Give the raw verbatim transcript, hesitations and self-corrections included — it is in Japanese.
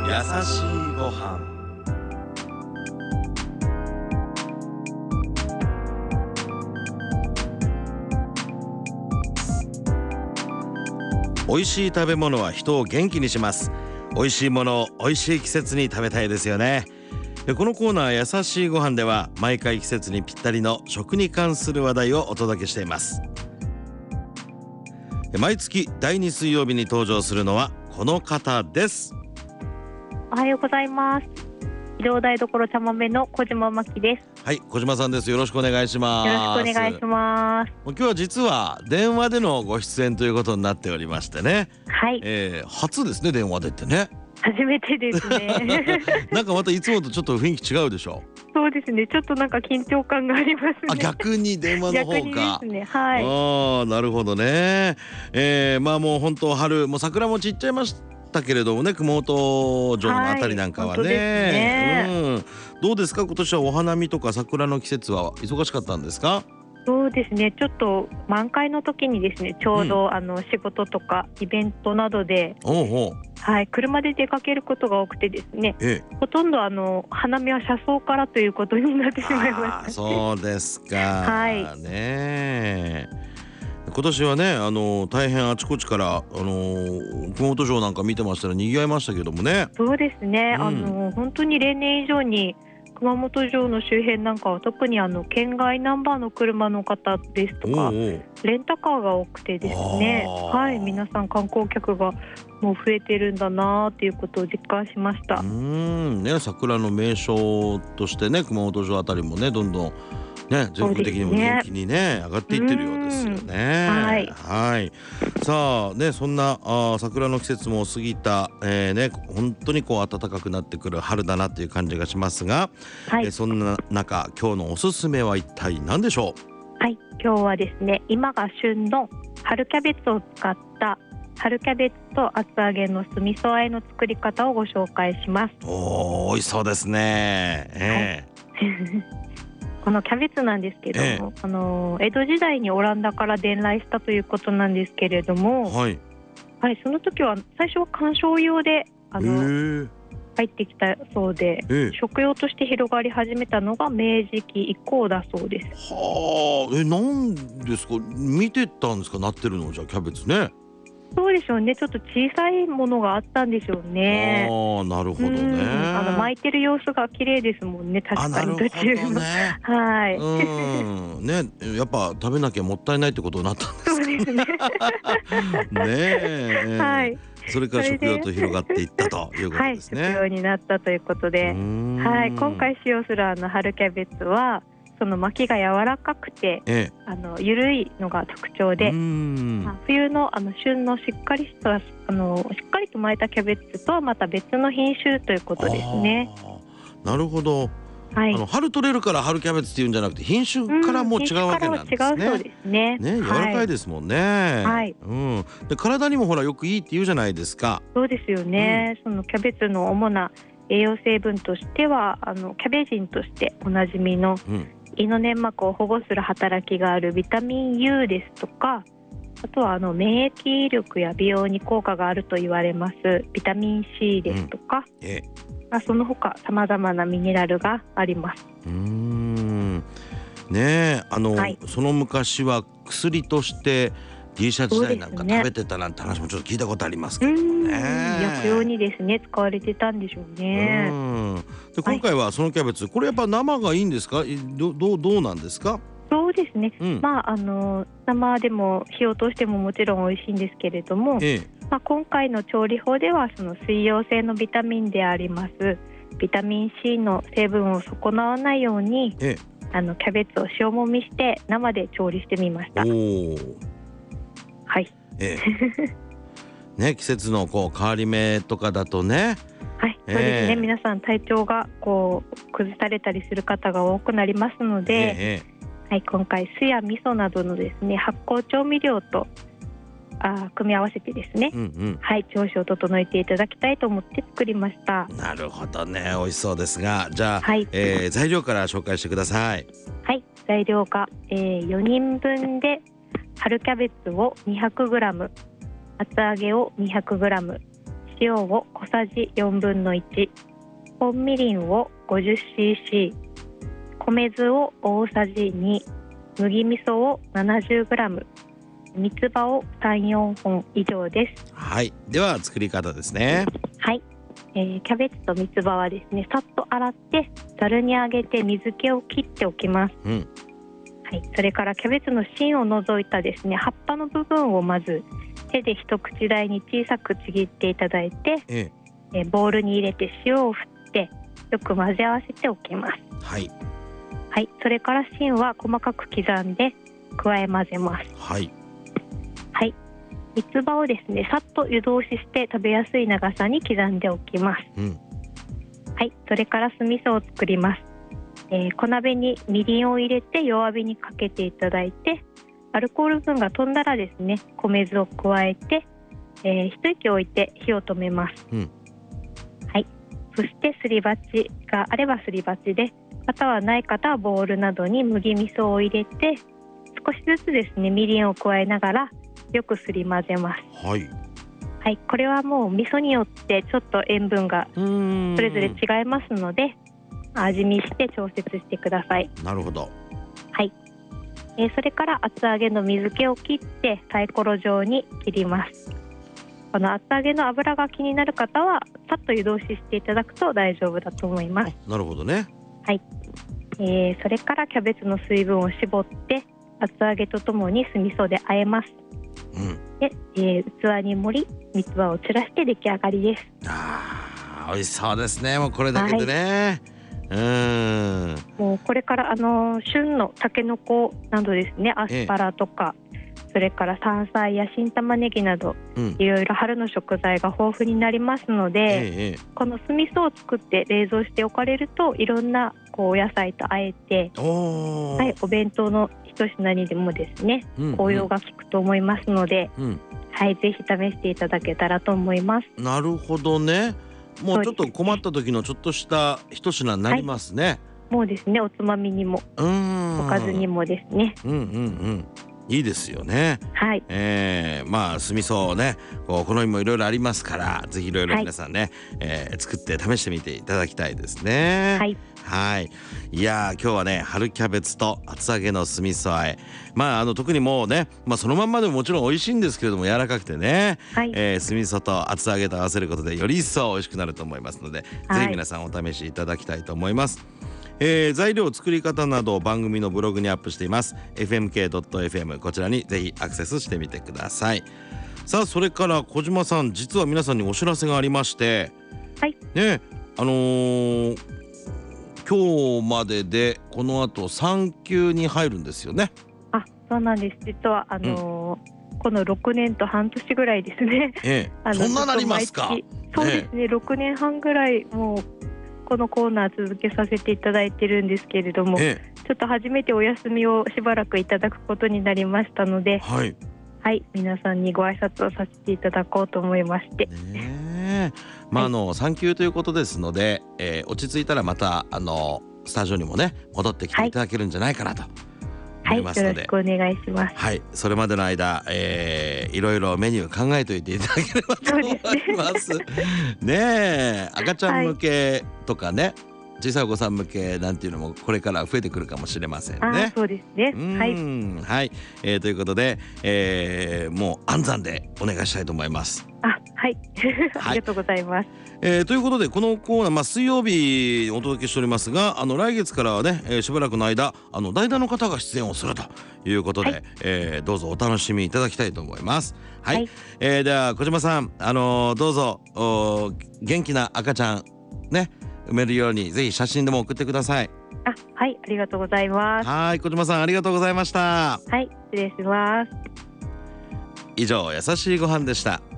優しいご飯。美味しい食べ物は人を元気にします。美味しいものを美味しい季節に食べたいですよね。このコーナー優しいご飯では毎回季節にぴったりの食に関する話題をお届けしています。毎月だいに水曜日に登場するのはこの方です。 おはようございます。医療台所茶豆の小島真希です。 はい、小島さんです。よろしくお願いします。 よろしくお願いします。 今日は実は電話でのご出演ということになっておりましてね、 はい、 えー、初ですね、電話でってね。 初めてですね。 なんかまたいつもとちょっと雰囲気違うでしょ。 そうですね、ちょっとなんか緊張感がありますね。 あ、逆に電話の方か。 逆にですね、はい。 ああ、なるほどね。えー、まあもう本当春、もう桜も散っちゃいましたけれどもね、熊本城のあたりなんかはね、 はい、ね、 うん、どうですか、今年はお花見とか桜の季節は忙しかったんですか？ そうですね、ちょっと満開の時にですね、ちょうど、うん、あの仕事とかイベントなどで、 おうおう、 はい、車で出かけることが多くてですね、 ええ、 ほとんどあの花見は車窓からということになってしまいました。 あ、そうですか、 はい、 ね。今年はね、あの大変あちこちからあの熊本城なんか見てましたら賑わいましたけどもね。 そうですね、うん、あの本当に例年以上に熊本城の周辺なんかは特にあの県外ナンバーの車の方ですとか、おうおう、レンタカーが多くてですね、はい、皆さん観光客がもう増えてるんだなっていうことを実感しました。 うーん、ね、桜の名所としてね、熊本城あたりもね、どんどんね、全国的にも人気にね、上がっていってるようですよね。 はい、 はい。さあね、そんなあ桜の季節も過ぎた、えー、ね、本当にこう暖かくなってくる春だなっていう感じがしますが、はい、えー、そんな中今日のおすすめは一体何でしょう？ はい、今日はですね、今が旬の春キャベツを使った春キャベツと厚揚げの酢味噌和えの作り方をご紹介します。 おー、美味しそうですね。えーはいこのキャベツなんですけども、ええ、あの江戸時代にオランダから伝来したということなんですけれども、はいはい、その時は最初は観賞用であの入ってきたそうで、ええ、食用として広がり始めたのが明治期以降だそうです。 はあ、え、なんですか、見てたんですか、なってるの。じゃあキャベツね。 そうでしょうね、ちょっと小さいものがあったんでしょうね。 ああ、なるほどね。 あの巻いてる様子が綺麗ですもんね、確かに途中の、ね、はい、 うんね、やっぱ食べなきゃもったいないってことになったんですか。 そうですね。ねえ、はい、それから食用と広がっていったということですね。 はい、食用になったということで、はい、今回使用するあの春キャベツはその巻きが柔らかくて、ええ、あの緩いのが特徴で、まあ、冬のあの旬のしっかりしたあのしっかりと巻いたキャベツとはまた別の品種ということですね。 なるほど。はい、あの春取れるから春キャベツっていうんじゃなくて品種からも違うわけなんですね。 うん、違うそうですね。 ね、柔らかいですもんね。はい、うん、で体にもほらよくいいって言うじゃないですか。 そうですよね。うん、そのキャベツの主な栄養成分としてはあのキャベジンとしておなじみの、うん、胃の粘膜を保護する働きがあるビタミン ユー ですとか、あとはあの免疫力や美容に効果があると言われますビタミン シー ですとか、うん、ええ、その他さまざまなミネラルがあります。 うーん、ねえ、あの、はい、その昔は薬としてギリシャ時代なんか食べてたなんて話もちょっと聞いたことありますけどね。 薬用にですね使われてたんでしょうね。 うんで今回はそのキャベツ、はい、これやっぱ生がいいんですか、どどうどうなんですか？ そうですね、うん、まああの生でも火を通してももちろん美味しいんですけれども、ええ、まあ、今回の調理法ではその水溶性のビタミンでありますビタミン シー の成分を損なわないように、ええ、あのキャベツを塩もみして生で調理してみました。おー、はい、ええね、季節のこう変わり目とかだとね、 はい、そうですね、えー、皆さん体調がこう崩されたりする方が多くなりますので、えー、はい、今回酢や味噌などのですね発酵調味料とあ組み合わせてですね、うんうん、はい、調子を整えていただきたいと思って作りました。 なるほどね、美味しそうですが、じゃあ、はい、えー、材料から紹介してください。 はい、材料が、えー、よにんぶんで春キャベツを にひゃくグラム、厚揚げを にひゃくグラム、 塩を小さじよんぶんのいち、本みりんを ごじゅっシーシー、 米酢を大さじに、麦味噌を ななじゅうグラム、三つ葉をさん、よんほん以上です。 はい、では作り方ですね。 はい、えー、キャベツと三つ葉はですね、さっと洗ってざるにあげて水気を切っておきます。 うん、 はい、それからキャベツの芯を除いたですね、葉っぱの部分をまず手で一口大に小さくちぎっていただいて、 ええー、ボウルに入れて塩を振ってよく混ぜ合わせておきます。 はい、 はい、それから芯は細かく刻んで加え混ぜます。 はい、 はい、三つ葉をですね、さっと湯通しして食べやすい長さに刻んでおきます。 うん、 はい、それから酢味噌を作ります。えー、小鍋にみりんを入れて弱火にかけていただいて、アルコール分が飛んだらですね、米酢を加えて、えー、一息置いて火を止めます。 うん、 はい、そしてすり鉢があればすり鉢で、またはない方はボウルなどに麦味噌を入れて、少しずつですねみりんを加えながらよくすり混ぜます。 はい、 はい、これはもう味噌によってちょっと塩分がそれぞれ違いますので、味見して調節してください。 なるほど。 はい、えー、それから厚揚げの水気を切ってサイコロ状に切ります。この厚揚げの油が気になる方はさっと湯通ししていただくと大丈夫だと思います。 なるほどね。 はい、えー、それからキャベツの水分を絞って厚揚げとともに酢味噌で和えます。 うん、 で、えー、器に盛り三つ葉を散らして出来上がりです。 あー、美味しそうですね。もうこれだけでね、はい、うーん、 もうこれからあの旬のタケノコなどですね、アスパラとか、ええ、それから山菜や新玉ねぎなど、うん、いろいろ春の食材が豊富になりますので、ええ、この酢味噌を作って冷蔵しておかれるといろんなこうお野菜とあえて、お、はい、お弁当の一品にでもですね、うんうん、応用が効くと思いますので、うん、はい、ぜひ試していただけたらと思います。 なるほどね。もうちょっと困った時のちょっとした一品になりますね。はい、 もうですね、おつまみにもおかずにもですね。 うんうんうん、いいですよね。 はい、 えー、まあ酢味噌ね、こう好みもいろいろありますから、ぜひいろいろ皆さんね、はい、えー、作って試してみていただきたいですね。 はい、 はい、いや今日はね、春キャベツと厚揚げの酢味噌和え、まああの特にもうね、まあ、そのまんまでももちろん美味しいんですけれども、柔らかくてね、はい、えー、酢味噌と厚揚げと合わせることでより一層美味しくなると思いますので、はい、ぜひ皆さんお試しいただきたいと思います。えー、材料作り方など番組のブログにアップしています。 エフエムケードットエフエム こちらにぜひアクセスしてみてください。さあ、それから小島さん、実は皆さんにお知らせがありまして、 はい、 ね、あのー、今日まででこの後さん級に入るんですよね。 あ、そうなんです。実はあのーうん、このろくねんと半年ぐらいですね、 ええ、 あのそんななりますか。 そうですね、ろくねんはんぐらいもうこのコーナー続けさせていただいてるんですけれども、ええ、ちょっと初めてお休みをしばらくいただくことになりましたので、はい、はい、皆さんにご挨拶をさせていただこうと思いまして、 ね、まあ、あのさん級ということですので、えー、落ち着いたらまたあのスタジオにもね戻ってきていただけるんじゃないかなと思いますので、 はい、よろしくお願いします。 はい、それまでの間、えー、いろいろメニュー考えておいていただければと思いますねえ、赤ちゃん向けとかね、はい、小さいお子さん向けなんていうのもこれから増えてくるかもしれませんね。 あ、そうですね。はい、 はい、えー、ということで、えー、もう安産でお願いしたいと思います。 あ、はいありがとうございます。 えー、ということでこのコーナー、まあ、水曜日お届けしておりますが、あの来月からはね、えー、しばらくの間あの代打の方が出演をするということで、はい、えー、どうぞお楽しみいただきたいと思います。はい、はい、えー、では小島さん、あのー、どうぞ元気な赤ちゃんね産めるようにぜひ写真でも送ってください。 あ、はい、ありがとうございます。 はい、小島さんありがとうございました。 はい、失礼します。 以上、優しいご飯でした。